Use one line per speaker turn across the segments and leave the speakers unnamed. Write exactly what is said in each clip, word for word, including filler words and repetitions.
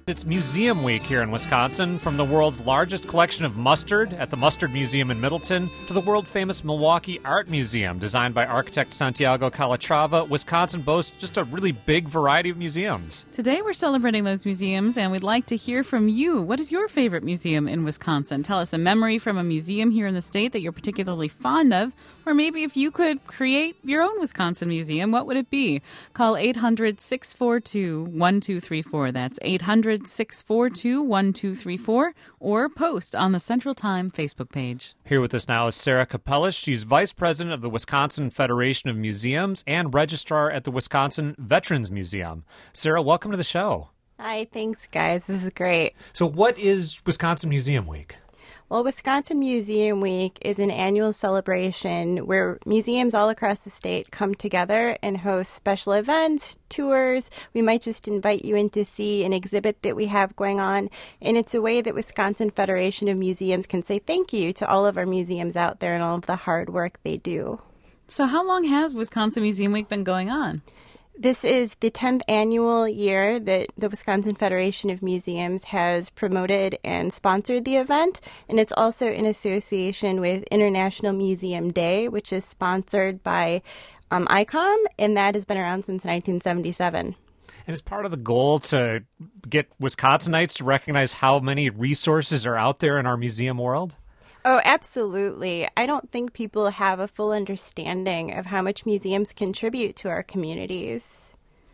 It's Museum Week here in Wisconsin, from the world's largest collection of mustard at the Mustard Museum in Middleton to the world-famous Milwaukee Art Museum, designed by architect Santiago Calatrava. Wisconsin boasts just a really big variety of museums.
Today we're celebrating those museums, and we'd like to hear from you. What is your favorite museum in Wisconsin? Tell us a memory from a museum here in the state that you're particularly fond of, or maybe if you could create your own Wisconsin museum, what would it be? Call eight hundred, six four two, one two three four. That's eight hundred, six four two, one two three four, or post on the Central Time Facebook page.
Here with us now is Sarah Capellas. She's Vice President of the Wisconsin Federation of Museums and Registrar at the Wisconsin Veterans Museum. Sarah, welcome to the show.
Hi, thanks, guys. This is great.
So what is Wisconsin Museum Week?
Well, Wisconsin Museum Week is an annual celebration where museums all across the state come together and host special events, tours. We might just invite you in to see an exhibit that we have going on. And it's a way that Wisconsin Federation of Museums can say thank you to all of our museums out there and all of the hard work they do.
So how long has Wisconsin Museum Week been going on?
This is the tenth annual year that the Wisconsin Federation of Museums has promoted and sponsored the event, and it's also in association with International Museum Day, which is sponsored by um, I COM, and that has been around since nineteen seventy-seven.
And is part of the goal to get Wisconsinites to recognize how many resources are out there in our museum world?
Oh, absolutely. I don't think people have a full understanding of how much museums contribute to our communities.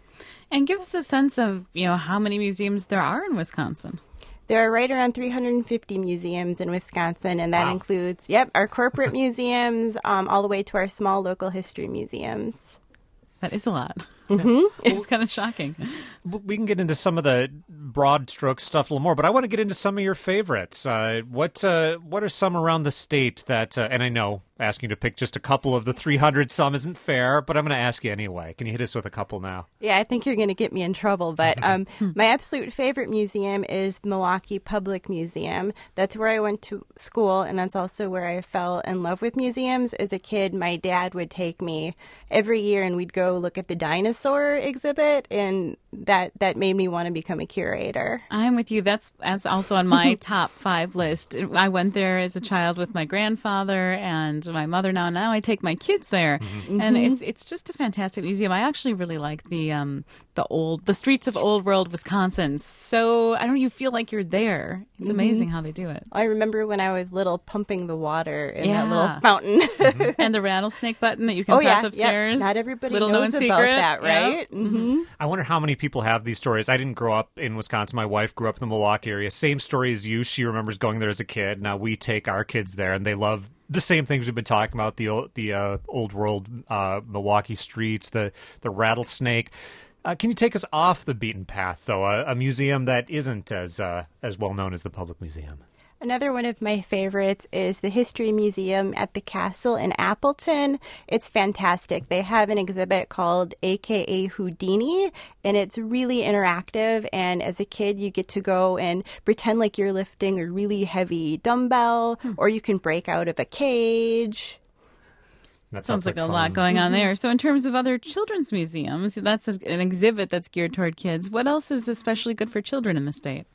And give us a sense of, you know, how many museums there are in Wisconsin.
There are right around three hundred fifty museums in Wisconsin, and that
Wow.
includes, yep, our corporate museums, um, all the way to our small local history museums.
That is a lot.
Mm-hmm.
It's kind of shocking.
We can get into some of the broad stroke stuff a little more, but I want to get into some of your favorites. Uh, what uh, what are some around the state that, uh, and I know asking you to pick just a couple of the three hundred some isn't fair, but I'm going to ask you anyway. Can you hit us with a couple now?
Yeah, I think you're going to get me in trouble, but um, my absolute favorite museum is the Milwaukee Public Museum. That's where I went to school, and that's also where I fell in love with museums. As a kid, my dad would take me every year, and we'd go look at the dinosaur exhibit, and that, that made me want to become a curator.
I'm with you. That's that's also on my top five list. I went there as a child with my grandfather and my mother. Now, now I take my kids there, mm-hmm. and it's it's just a fantastic museum. I actually really like the um the old the streets of Old World Wisconsin. So I don't know, you feel like you're there. It's
mm-hmm.
amazing how they do it.
I remember when I was little, pumping the water in
yeah.
that little fountain,
mm-hmm. and the rattlesnake button that you can
oh,
press
yeah,
upstairs.
Yeah. Not everybody
Little
knows
known
about
secret.
that, right?
Yeah.
Mm-hmm.
I wonder how many people have these stories. I didn't grow up in Wisconsin. My wife grew up in the Milwaukee area. Same story as you. She remembers going there as a kid. Now we take our kids there, and they love the same things we've been talking about, the old, the uh, old world uh, Milwaukee streets, the, the rattlesnake. Uh, can you take us off the beaten path, though, a, a museum that isn't as uh, as well known as the Public Museum?
Another one of my favorites is the History Museum at the Castle in Appleton. It's fantastic. They have an exhibit called A K A Houdini, and it's really interactive. And as a kid, you get to go and pretend like you're lifting a really heavy dumbbell, hmm. or you can break out of a cage.
That sounds, sounds like, like a lot going on there. So in terms of other children's museums, that's a, an exhibit that's geared toward kids. What else is especially good for children in the state?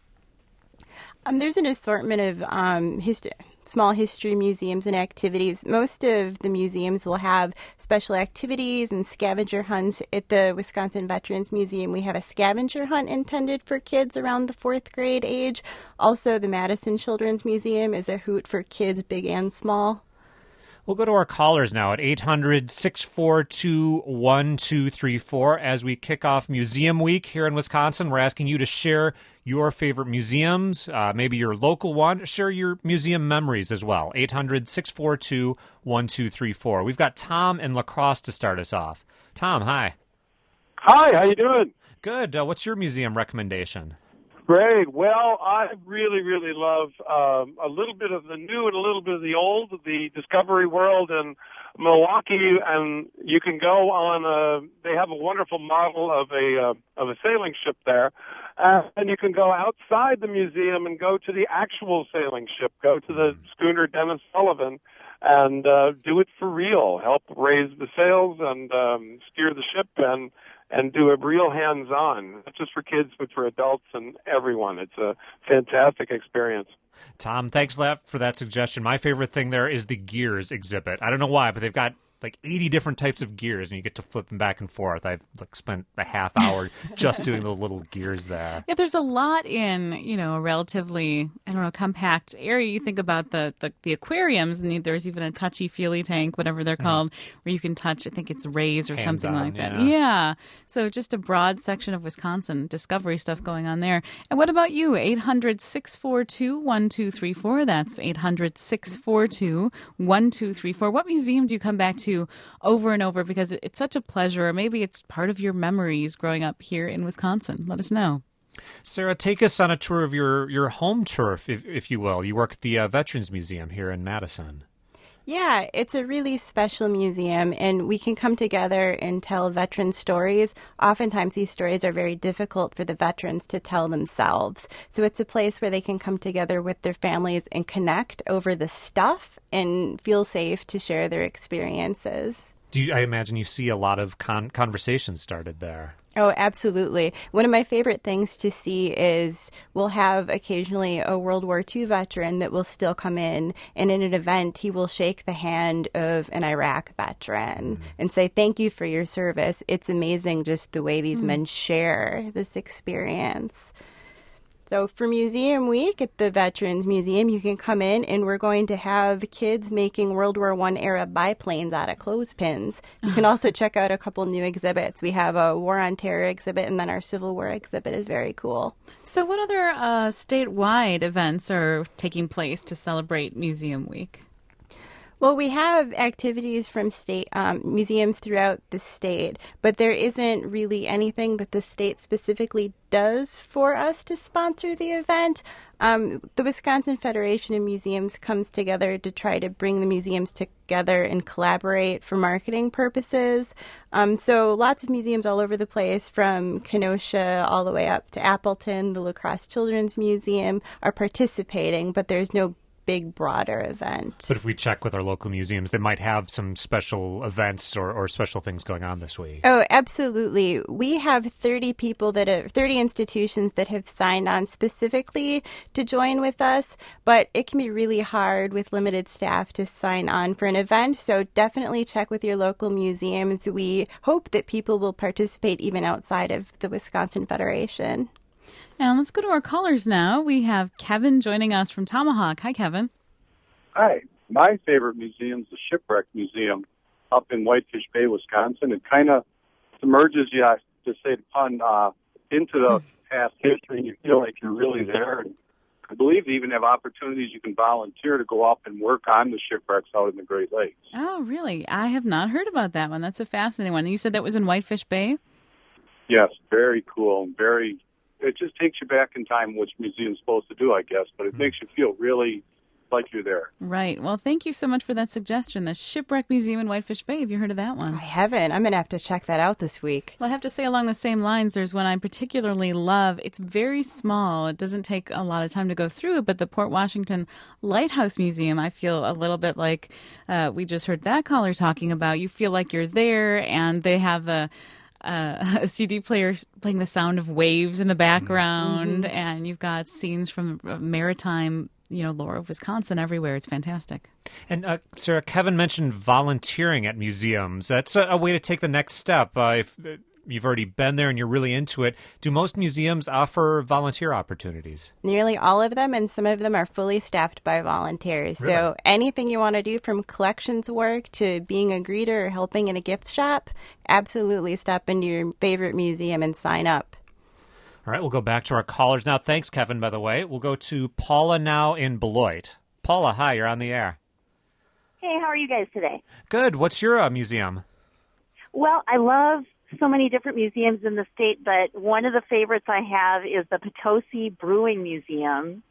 Um, there's an assortment of um, hist- small history museums and activities. Most of the museums will have special activities and scavenger hunts. At the Wisconsin Veterans Museum, we have a scavenger hunt intended for kids around the fourth grade age. Also, the Madison Children's Museum is a hoot for kids big and small.
We'll go to our callers now at eight hundred, six four two, one two three four. As we kick off Museum Week here in Wisconsin, we're asking you to share your favorite museums, uh, maybe your local one. Share your museum memories as well. eight hundred, six four two, one two three four. We've got Tom in La Crosse to start us off. Tom, hi.
Hi, how you doing?
Good. Uh, what's your museum recommendation?
Great. Well, I really, really love um, a little bit of the new and a little bit of the old, the Discovery World in Milwaukee, and you can go on a, they have a wonderful model of a uh, of a sailing ship there, uh, and you can go outside the museum and go to the actual sailing ship, go to the schooner Dennis Sullivan, and uh, do it for real, help raise the sails and um, steer the ship, and and do it real hands-on, not just for kids, but for adults and everyone. It's a fantastic experience.
Tom, thanks a lot for that suggestion. My favorite thing there is the gears exhibit. I don't know why, but they've got like eighty different types of gears, and you get to flip them back and forth. I've like spent a half hour just doing the little gears there.
Yeah, there's a lot in, you know, a relatively, I don't know, compact area. You think about the, the, the aquariums, and there's even a touchy-feely tank, whatever they're called, mm-hmm. where you can touch, I think it's rays or
Hands
something
on,
like that.
Yeah.
yeah. So just a broad section of Wisconsin discovery stuff going on there. And what about you? eight hundred, six four two, one two three four. That's eight hundred, six four two, one two three four. What museum do you come back to over and over because it's such a pleasure, or maybe it's part of your memories growing up here in Wisconsin? Let us know.
Sarah, take us on a tour of your, your home turf, if, if you will. You work at the uh, Veterans Museum here in Madison.
Yeah, it's a really special museum, and we can come together and tell veteran stories. Oftentimes, these stories are very difficult for the veterans to tell themselves. So it's a place where they can come together with their families and connect over the stuff and feel safe to share their experiences.
Do you, I imagine you see a lot of con- conversations started there.
Oh, absolutely. One of my favorite things to see is we'll have occasionally a World War Two veteran that will still come in, and in an event, he will shake the hand of an Iraq veteran mm. and say, thank you for your service. It's amazing just the way these mm. men share this experience. So for Museum Week at the Veterans Museum, you can come in, and we're going to have kids making World War One era biplanes out of clothespins. You can also check out a couple new exhibits. We have a War on Terror exhibit, and then our Civil War exhibit is very cool.
So what other uh, statewide events are taking place to celebrate Museum Week?
Well, we have activities from state um, museums throughout the state, but there isn't really anything that the state specifically does for us to sponsor the event. Um, the Wisconsin Federation of Museums comes together to try to bring the museums together and collaborate for marketing purposes. Um, so lots of museums all over the place, from Kenosha all the way up to Appleton. The La Crosse Children's Museum are participating, but there's no big, broader event.
But if we check with our local museums, they might have some special events or, or special things going on this week.
Oh, absolutely. We have thirty people that are, thirty institutions that have signed on specifically to join with us, but it can be really hard with limited staff to sign on for an event, so definitely check with your local museums. We hope that people will participate even outside of the Wisconsin Federation.
And let's go to our callers now. We have Kevin joining us from Tomahawk. Hi, Kevin.
Hi. My favorite museum is the Shipwreck Museum up in Whitefish Bay, Wisconsin. It kind of submerges you, to say the pun, uh, into the past history, and you feel like you're really there. And I believe they even have opportunities you can volunteer to go up and work on the shipwrecks out in the Great Lakes.
Oh, really? I have not heard about that one. That's a fascinating one. You said that was in Whitefish Bay?
Yes, very cool. Very. It just takes you back in time, which museum's supposed to do, I guess, but it mm-hmm. makes you feel really like you're there.
Right. Well, thank you so much for that suggestion. The Shipwreck Museum in Whitefish Bay. Have you heard of that one?
I haven't. I'm going to have to check that out this week.
Well, I have to say, along the same lines, there's one I particularly love. It's very small. It doesn't take a lot of time to go through it, but the Port Washington Lighthouse Museum, I feel a little bit like uh, we just heard that caller talking about. You feel like you're there, and they have a Uh, a C D player playing the sound of waves in the background, mm-hmm. and you've got scenes from maritime, you know, lore of Wisconsin everywhere. It's fantastic.
And uh, Sarah, Kevin mentioned volunteering at museums. That's a, a way to take the next step. Uh, if uh, you've already been there and you're really into it, do most museums offer volunteer opportunities?
Nearly all of them, and some of them are fully staffed by volunteers.
Really?
So anything you want to do, from collections work to being a greeter or helping in a gift shop, absolutely stop into your favorite museum and sign up.
All right, we'll go back to our callers now. Thanks, Kevin, by the way. We'll go to Paula now in Beloit. Paula, hi, you're on the air.
Hey, how are you guys today?
Good. What's your uh, museum?
Well, I love so many different museums in the state, but one of the favorites I have is the Potosi Brewing Museum,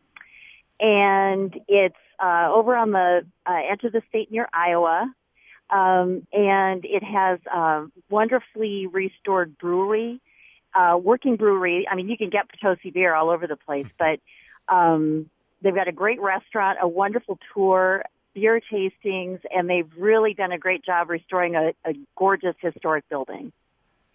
and it's uh, over on the uh, edge of the state near Iowa, um, and it has a wonderfully restored brewery, uh, working brewery. I mean, you can get Potosi beer all over the place, but um, they've got a great restaurant, a wonderful tour, beer tastings, and they've really done a great job restoring a, a gorgeous historic building.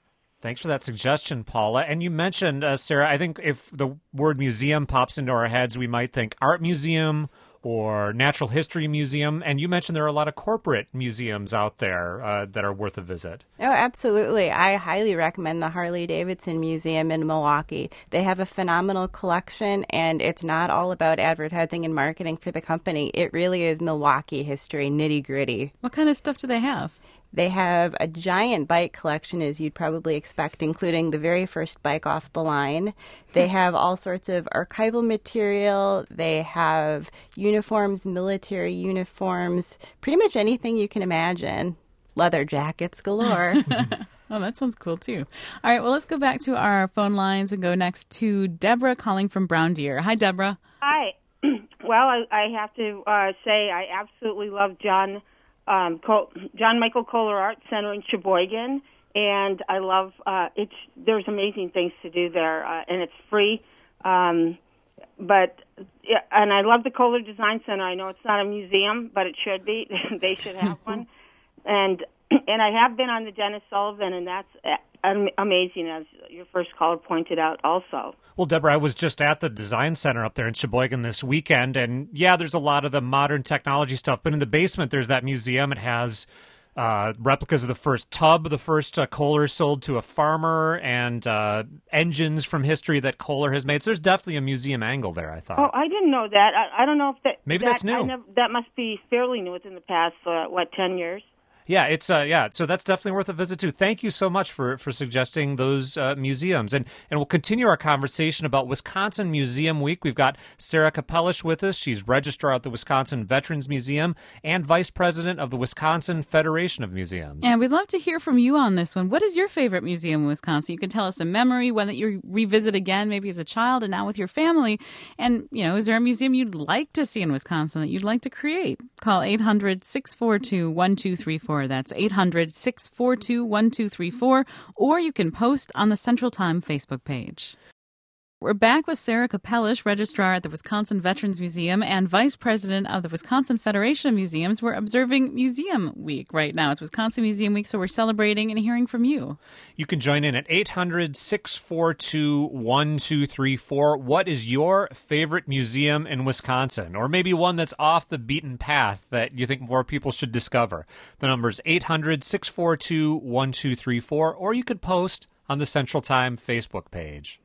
Thanks for that suggestion, Paula. And you mentioned, uh, Sarah, I think if the word museum pops into our heads, we might think art museum or natural history museum. And you mentioned there are a lot of corporate museums out there uh, that are worth a visit.
Oh, absolutely. I highly recommend the Harley-Davidson Museum in Milwaukee. They have a phenomenal collection, and it's not all about advertising and marketing for the company. It really is Milwaukee history, nitty-gritty.
What kind of stuff do they have?
They have a giant bike collection, as you'd probably expect, including the very first bike off the line. They have all sorts of archival material. They have uniforms, military uniforms, pretty much anything you can imagine. Leather jackets galore.
Oh, that sounds cool, too. All right, well, let's go back to our phone lines and go next to Deborah calling from Brown Deer. Hi, Deborah.
Hi. Well, I, I have to uh, say I absolutely love John Um, Col- John Michael Kohler Art Center in Sheboygan, and I love uh, it's. There's amazing things to do there, uh, and it's free. Um, but yeah, and I love the Kohler Design Center. I know it's not a museum, but it should be. They should have one. And and I have been on the Dennis Sullivan, and that's uh, amazing, as your first caller pointed out. Also.
Well, Deborah, I was just at the Design Center up there in Sheboygan this weekend, and yeah, there's a lot of the modern technology stuff, but in the basement there's that museum. It has uh, replicas of the first tub, the first uh, Kohler sold to a farmer, and uh, engines from history that Kohler has made. So there's definitely a museum angle there, I thought.
Oh, I didn't know that. I, I don't know if that...
Maybe
that,
that's new.
I never, that must be fairly new within the past, uh, what, ten years?
Yeah, it's uh, yeah. So that's definitely worth a visit too. Thank you so much for, for suggesting those uh, museums, and and we'll continue our conversation about Wisconsin Museum Week. We've got Sarah Kapelish with us. She's registrar at the Wisconsin Veterans Museum and vice president of the Wisconsin Federation of Museums.
And we'd love to hear from you on this one. What is your favorite museum in Wisconsin? You can tell us a memory, one that you revisit again, maybe as a child and now with your family. And you know, is there a museum you'd like to see in Wisconsin that you'd like to create? Call eight hundred, six four two, one two three four. That's eight hundred, six four two, one two three four, or you can post on the Central Time Facebook page. We're back with Sarah Kapelish, registrar at the Wisconsin Veterans Museum and vice president of the Wisconsin Federation of Museums. We're observing Museum Week right now. It's Wisconsin Museum Week, so we're celebrating and hearing from you.
You can join in at eight hundred, six four two, one two three four. What is your favorite museum in Wisconsin? Or maybe one that's off the beaten path that you think more people should discover. The number is eight hundred, six four two, one two three four, or you could post on the Central Time Facebook page.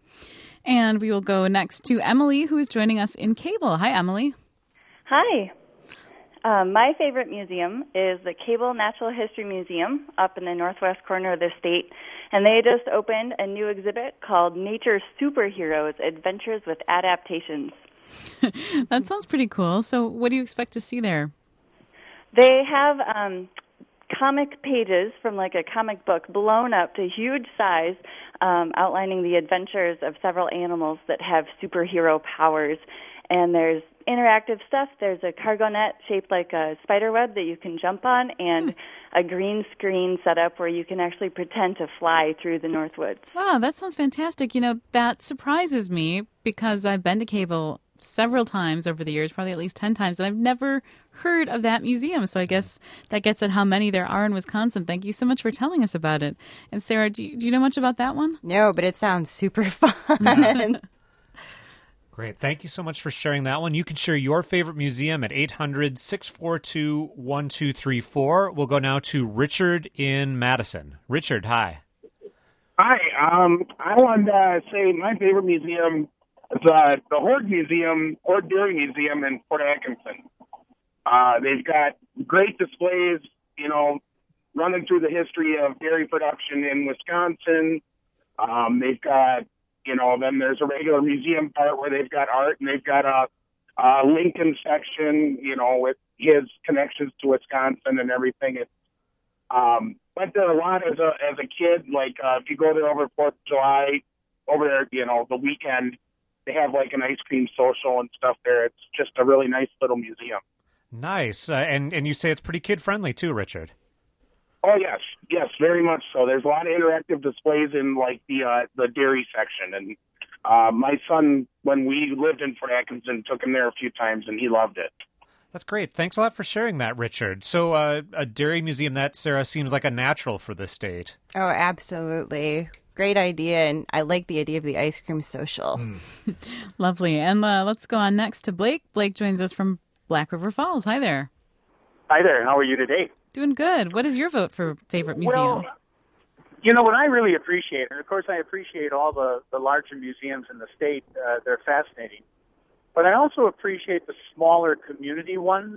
And we will go next to Emily, who is joining us in Cable. Hi, Emily.
Hi. Um, my favorite museum is the Cable Natural History Museum up in the northwest corner of the state. And they just opened a new exhibit called Nature's Superheroes, Adventures with Adaptations.
That sounds pretty cool. So what do you expect to see there?
They have um, comic pages from like a comic book blown up to huge size, um, outlining the adventures of several animals that have superhero powers. And there's interactive stuff. There's a cargo net shaped like a spider web that you can jump on, and hmm. a green screen set up where you can actually pretend to fly through the Northwoods.
Wow, that sounds fantastic. You know, that surprises me because I've been to Cable several times over the years, probably at least ten times, and I've never heard of that museum. So I guess that gets at how many there are in Wisconsin. Thank you so much for telling us about it. And Sarah, do you, do you know much about that one?
No, but it sounds super fun.
Great. Thank you so much for sharing that one. You can share your favorite museum at eight hundred, six four two, one two three four. We'll go now to Richard in Madison. Richard, hi.
Hi. Um, I wanted to say my favorite museum is uh, the Hoard Museum, Hoard Dairy Museum in Port Atkinson. Uh, they've got great displays, you know, running through the history of dairy production in Wisconsin. Um, they've got, you know, then there's a regular museum part where they've got art, and they've got a, a Lincoln section, you know, with his connections to Wisconsin and everything. It, um, went there a lot as a as a kid. Like uh, if you go there over Fourth of July, over there, you know, the weekend, they have like an ice cream social and stuff there. It's just a really nice little museum.
Nice. Uh, and, and you say it's pretty kid-friendly too, Richard.
Oh, yes. Yes, very much so. There's a lot of interactive displays in, like, the uh, the dairy section. And uh, my son, when we lived in Fort Atkinson, took him there a few times, and he loved it.
That's great. Thanks a lot for sharing that, Richard. So uh, a dairy museum, that, Sarah, seems like a natural for the state.
Oh, absolutely. great idea, and I like the idea of the ice cream social.
Mm.
Lovely. And uh, let's go on next to Blake. Blake joins us from Black River Falls. Hi there.
Hi there. How are you today?
Doing good. What is your vote for favorite museum?
Well, you know, what I really appreciate, and of course I appreciate all the, the larger museums in the state. Uh, they're fascinating. But I also appreciate the smaller community ones.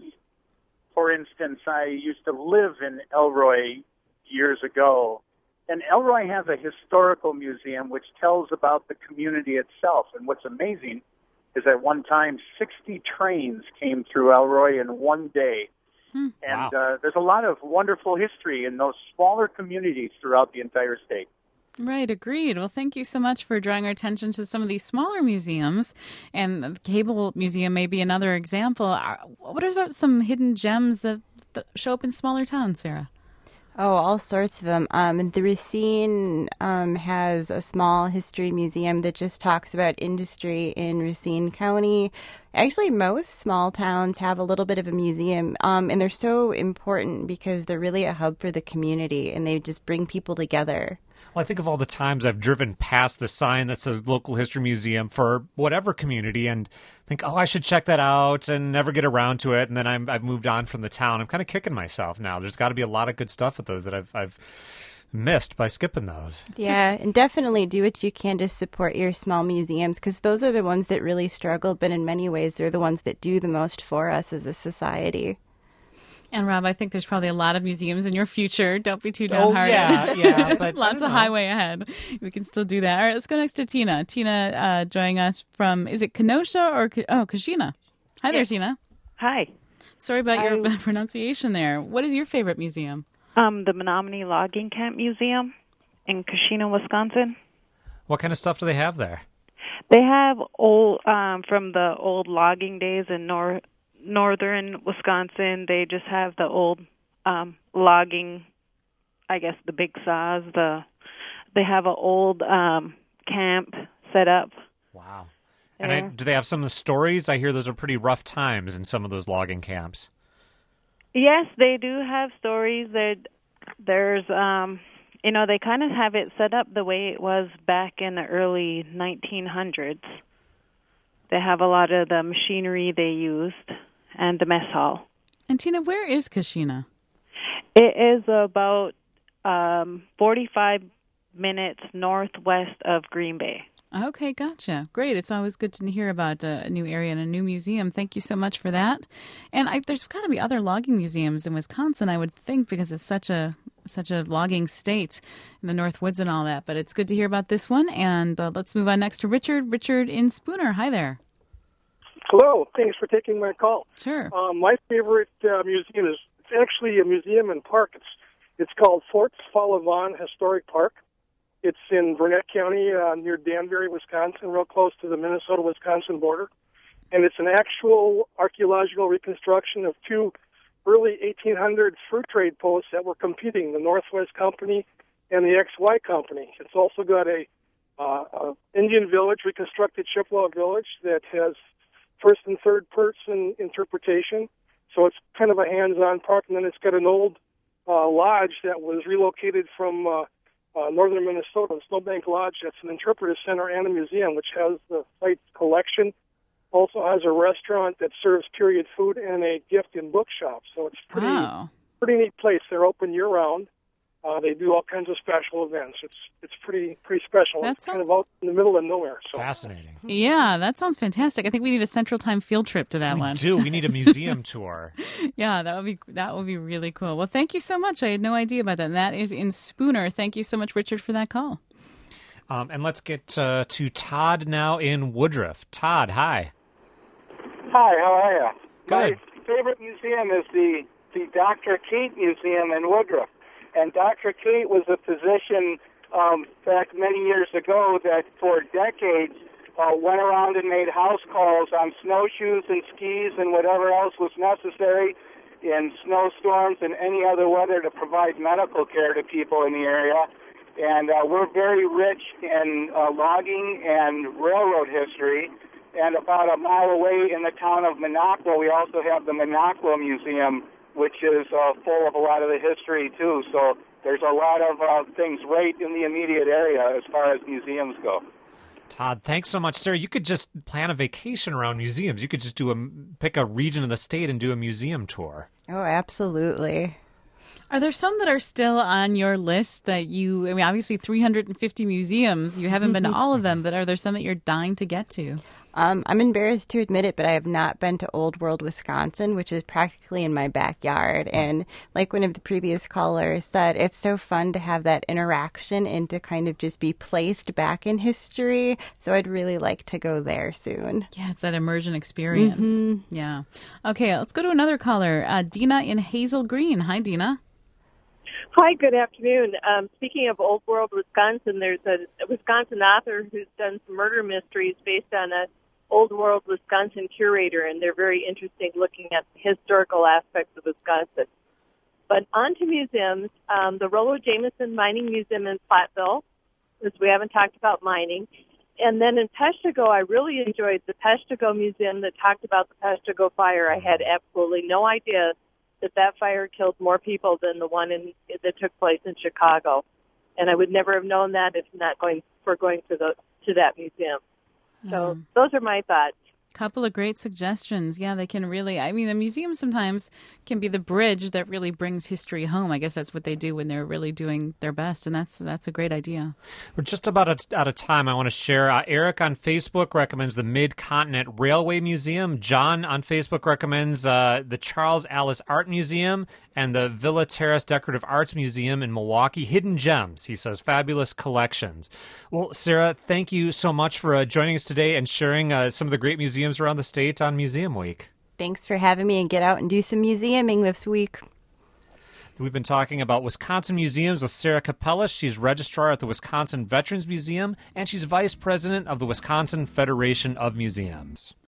For instance, I used to live in Elroy years ago, and Elroy has a historical museum which tells about the community itself. And what's amazing is at one time, sixty trains came through Elroy in one day.
Hmm.
And
Wow.
uh, there's a lot of wonderful history in those smaller communities throughout the entire state.
Right, agreed. Well, thank you so much for drawing our attention to some of these smaller museums. And the Cable Museum may be another example. Are- What about some hidden gems that, that show up in smaller towns, Sarah?
Oh, all sorts of them. Um, the Racine um, has a small history museum that just talks about industry in Racine County. Actually, most small towns have a little bit of a museum, um, and they're so important because they're really a hub for the community, and they just bring people together.
Well, I think of all the times I've driven past the sign that says Local History Museum for whatever community and think, oh, I should check that out, and never get around to it. And then I'm, I've moved on from the town. I'm kind of kicking myself now. There's got to be a lot of good stuff with those that I've, I've missed by skipping those.
Yeah, and definitely do what you can to support your small museums because those are the ones that really struggle, but in many ways, they're the ones that do the most for us as a society.
And Rob, I think there's probably a lot of museums in your future. Don't be too
Oh,
downhearted.
yeah, yeah. But
Lots of highway ahead. We can still do that. All right, let's go next to Tina. Tina uh, joining us from, is it Kenosha or, oh, Kashina? Hi there,
Yeah.
Tina.
Hi.
Sorry about
I-
your pronunciation there. What is your favorite museum?
Um, the Menominee Logging Camp Museum in Kashina, Wisconsin.
What kind of stuff do they have there?
They have old um, from the old logging days in nor- northern Wisconsin. They just have the old um, logging, I guess the big saws. The they have an old um, camp set up.
Wow. And I, do they have some of the stories? I hear those are pretty rough times in some of those logging camps.
Yes, they do have stories. There, there's, um, you know, they kind of have it set up the way it was back in the early nineteen hundreds. They have a lot of the machinery they used and the mess hall.
And Tina, where is Kashina?
It is about um, forty-five minutes northwest of Green Bay.
Okay, gotcha. Great. It's always good to hear about a new area and a new museum. Thank you so much for that. And I, there's got to be other logging museums in Wisconsin, I would think, because it's such a such a logging state in the North Woods and all that. But it's good to hear about this one. And uh, let's move on next to Richard. Richard in Spooner. Hi there.
Hello. Thanks for taking my call.
Sure.
Um, my favorite uh, museum is it's actually a museum and park. It's it's called Fort Falavon Historic Park. It's in Burnett County uh, near Danbury, Wisconsin, real close to the Minnesota-Wisconsin border. And it's an actual archaeological reconstruction of two early eighteen hundred fur trade posts that were competing, the Northwest Company and the X Y Company. It's also got a, uh, a Indian village, reconstructed Chippewa village that has first and third person interpretation. So it's kind of a hands-on park. And then it's got an old uh, lodge that was relocated from uh, uh, northern Minnesota, the Snowbank Lodge. That's an interpretive center and a museum, which has the site collection. Also has a restaurant that serves period food and a gift and bookshop. So it's pretty
Wow.
pretty neat place. They're open year-round. Uh, they do all kinds of special events. It's it's pretty pretty special.
That
it's kind of
sounds-
out in the middle of nowhere. So.
Fascinating.
Yeah, that sounds fantastic. I think we need a Central Time field trip to that
We
one.
do. We need a museum tour.
Yeah, that would be that would be really cool. Well, thank you so much. I had no idea about that. And that is in Spooner. Thank you so much, Richard, for that call.
Um, and let's get uh, to Todd now in Woodruff. Todd, hi.
Hi, how are you?
Good.
My favorite museum is the, the Doctor Kate Museum in Woodruff. And Doctor Kate was a physician um, back many years ago that for decades uh, went around and made house calls on snowshoes and skis and whatever else was necessary in snowstorms and any other weather to provide medical care to people in the area. And uh, we're very rich in uh, logging and railroad history. And about a mile away in the town of Minocqua, we also have the Minocqua Museum, which is uh, full of a lot of the history, too. So there's a lot of uh, things right in the immediate area as far as museums go.
Todd, thanks so much. Sarah, you could just plan a vacation around museums. You could just do a pick a region of the state and do a museum tour.
Oh, absolutely.
Are there some that are still on your list that you, I mean, obviously three hundred fifty museums, you haven't been to all of them, but are there some that you're dying to get to?
Um, I'm embarrassed to admit it, but I have not been to Old World, Wisconsin, which is practically in my backyard. And like one of the previous callers said, it's so fun to have that interaction and to kind of just be placed back in history. So I'd really like to go there soon.
Yeah, it's that immersion experience.
Mm-hmm.
Yeah. Okay, let's go to another caller. Uh, Dina in Hazel Green. Hi, Dina.
Hi, good afternoon. Um, speaking of Old World, Wisconsin, there's a, a Wisconsin author who's done some murder mysteries based on a Old World, Wisconsin curator, and they're very interesting looking at the historical aspects of Wisconsin. But on to museums, um, the Rollo Jameson Mining Museum in Platteville, because we haven't talked about mining. And then in Peshtigo, I really enjoyed the Peshtigo Museum that talked about the Peshtigo fire. I had absolutely no idea that that fire killed more people than the one in, that took place in Chicago. And I would never have known that if not going for going to the to that museum. So
Mm.
those are my thoughts.
Couple of great suggestions. Yeah, they can really, I mean, the museum sometimes can be the bridge that really brings history home. I guess that's what they do when they're really doing their best, and that's that's a great idea.
We're just about out of time. I want to share. Uh, Eric on Facebook recommends the Mid-Continent Railway Museum. John on Facebook recommends uh, the Charles Alice Art Museum and the Villa Terrace Decorative Arts Museum in Milwaukee. Hidden gems, he says, fabulous collections. Well, Sarah, thank you so much for uh, joining us today and sharing uh, some of the great museums around the state on Museum Week.
Thanks for having me, and get out and do some museuming this week.
We've been talking about Wisconsin museums with Sarah Capella. She's registrar at the Wisconsin Veterans Museum, and she's vice president of the Wisconsin Federation of Museums.